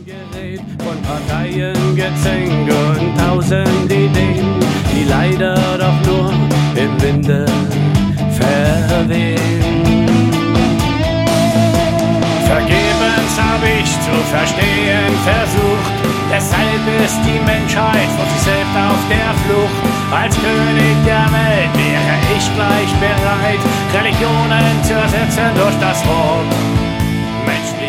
Gerät von Parteiengezänk und tausend Ideen, die leider doch nur im Winde verwehen. Vergebens hab ich zu verstehen versucht, deshalb ist die Menschheit vor sich selbst auf der Flucht. Als König der Welt wäre ich gleich bereit, Religionen zu ersetzen durch das Wort menschlich.